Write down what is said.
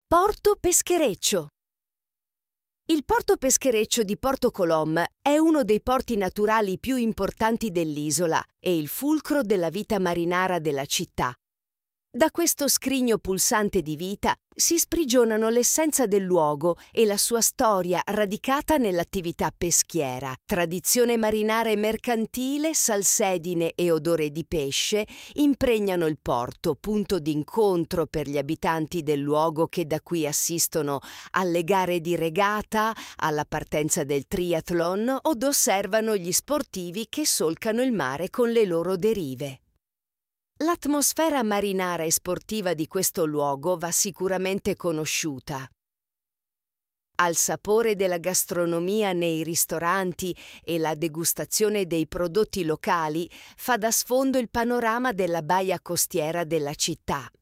Porto Peschereccio. Il porto peschereccio di Porto Colom è uno dei porti naturali più importanti dell'isola e il fulcro della vita marinara della città. Da questo scrigno pulsante di vita si sprigionano l'essenza del luogo e la sua storia radicata nell'attività peschiera, tradizione marinara e mercantile, salsedine e odore di pesce impregnano il porto, punto d'incontro per gli abitanti del luogo che da qui assistono alle gare di regata, alla partenza del triathlon o osservano gli sportivi che solcano il mare con le loro derive. L'atmosfera marinara e sportiva di questo luogo va sicuramente conosciuta. Al sapore della gastronomia nei ristoranti e la degustazione dei prodotti locali fa da sfondo il panorama della baia costiera della città.